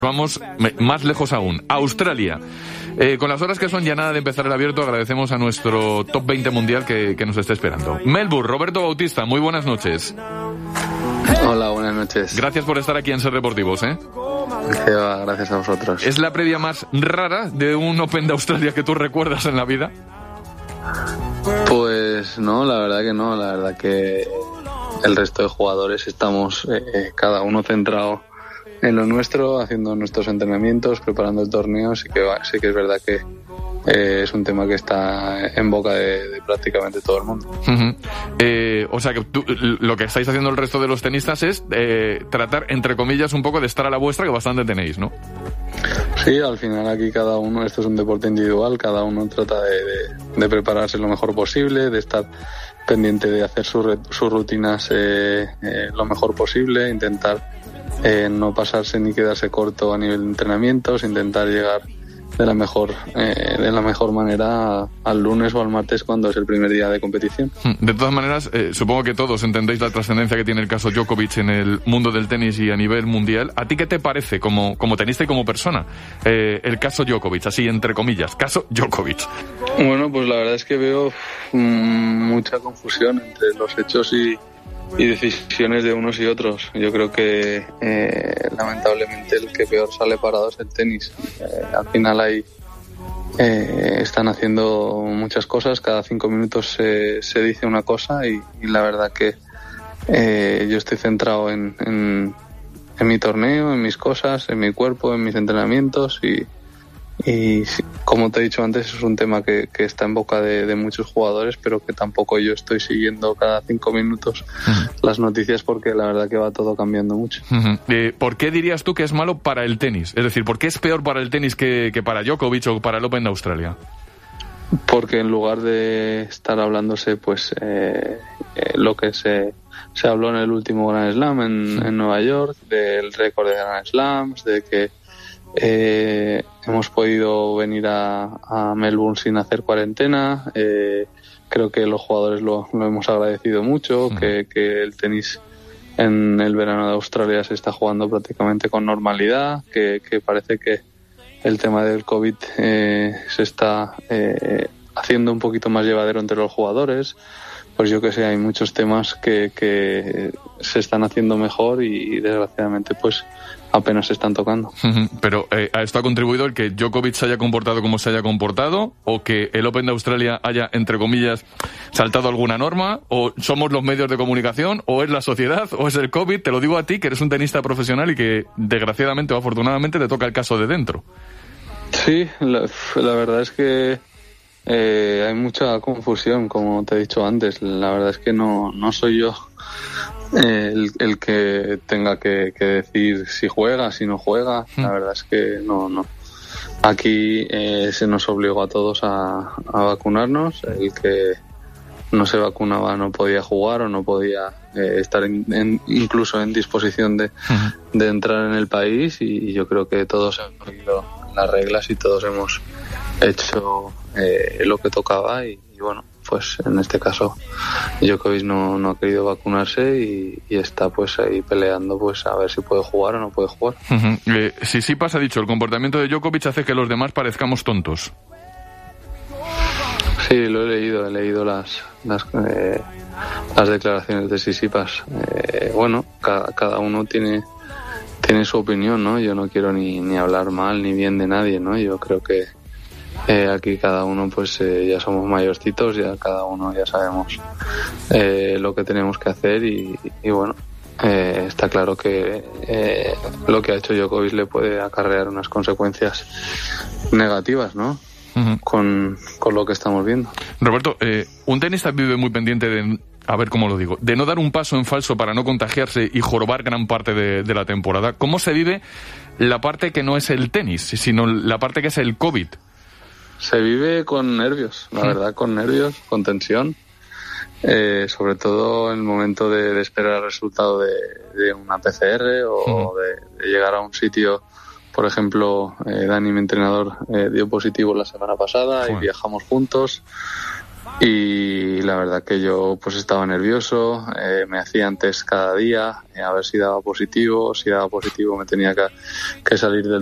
Vamos más lejos aún, Australia. Con las horas que son ya nada de empezar el abierto, agradecemos a nuestro top 20 mundial que nos esté esperando. Melbourne, Roberto Bautista, muy buenas noches. Hola, buenas noches. Gracias por estar aquí en Ser Deportivos, ¿eh? Gracias a vosotros. ¿Es la previa más rara de un Open de Australia que tú recuerdas en la vida? Pues no, la verdad que no. La verdad que el resto de jugadores estamos cada uno centrado en lo nuestro, haciendo nuestros entrenamientos, preparando el torneo. Sí que es verdad que es un tema que está en boca de prácticamente todo el mundo. Uh-huh. O sea que lo que estáis haciendo el resto de los tenistas es tratar, entre comillas, un poco de estar a la vuestra, que bastante tenéis, ¿no? Sí, al final aquí cada uno, esto es un deporte individual, cada uno trata de prepararse lo mejor posible, de estar pendiente de hacer sus rutinas lo mejor posible, intentar no pasarse ni quedarse corto a nivel de entrenamientos, intentar llegar de la mejor manera al lunes o al martes, cuando es el primer día de competición. De todas maneras, supongo que todos entendéis la trascendencia que tiene el caso Djokovic en el mundo del tenis y a nivel mundial. ¿A ti qué te parece, como tenista y como persona, el caso Djokovic, así entre comillas, caso Djokovic? Bueno, pues la verdad es que veo mucha confusión entre los hechos y decisiones de unos y otros. Yo creo que lamentablemente el que peor sale parado es el tenis. Al final están haciendo muchas cosas, cada 5 minutos se dice una cosa y la verdad que yo estoy centrado en mi torneo, en mis cosas, en mi cuerpo, en mis entrenamientos y como te he dicho antes, es un tema que está en boca de muchos jugadores, pero que tampoco yo estoy siguiendo cada 5 minutos las noticias, porque la verdad que va todo cambiando mucho. ¿Por qué dirías tú que es malo para el tenis? Es decir, ¿por qué es peor para el tenis que para Djokovic o para el Open de Australia? Porque en lugar de estar hablándose pues lo que se habló en el último Grand Slam en Nueva York, del récord de Grand Slams, de que hemos podido venir a Melbourne sin hacer cuarentena. Creo que los jugadores lo hemos agradecido mucho, que el tenis en el verano de Australia se está jugando prácticamente con normalidad, que parece que el tema del COVID se está haciendo un poquito más llevadero entre los jugadores. Pues yo que sé, hay muchos temas que se están haciendo mejor y desgraciadamente pues apenas se están tocando. Pero ¿a esto ha contribuido el que Djokovic se haya comportado como se haya comportado, o que el Open de Australia haya, entre comillas, saltado alguna norma, o somos los medios de comunicación, o es la sociedad, o es el COVID? Te lo digo a ti, que eres un tenista profesional y que desgraciadamente o afortunadamente te toca el caso de dentro. Sí, la verdad es que hay mucha confusión, como te he dicho antes. La verdad es que no soy yo el que tenga que decir si juega, si no juega. La verdad es que no. Aquí se nos obligó a todos a vacunarnos. El que no se vacunaba no podía jugar o no podía estar incluso en disposición de entrar en el país, y yo creo que todos hemos seguido las reglas y todos hemos hecho lo que tocaba y bueno, pues en este caso Djokovic no ha querido vacunarse y está pues ahí peleando pues a ver si puede jugar o no puede jugar. Tsitsipas ha dicho: el comportamiento de Djokovic hace que los demás parezcamos tontos. Sí, lo he leído las declaraciones de Tsitsipas. Bueno, cada uno tiene su opinión, ¿no? Yo no quiero ni hablar mal ni bien de nadie, ¿no? Yo creo que aquí cada uno pues ya somos mayorcitos, ya cada uno ya sabemos lo que tenemos que hacer y bueno, está claro que lo que ha hecho Djokovic le puede acarrear unas consecuencias negativas, ¿no? Con lo que estamos viendo. Roberto, un tenista vive muy pendiente de, a ver cómo lo digo, de no dar un paso en falso para no contagiarse y jorobar gran parte de la temporada. ¿Cómo se vive la parte que no es el tenis, sino la parte que es el COVID? Se vive con nervios, la verdad, con nervios, con tensión. Sobre todo en el momento de esperar el resultado de una PCR o de llegar a un sitio. Por ejemplo, Dani, mi entrenador, dio positivo la semana pasada y viajamos juntos. Y la verdad que yo pues estaba nervioso, me hacía test cada día, a ver si daba positivo. Si daba positivo me tenía que salir del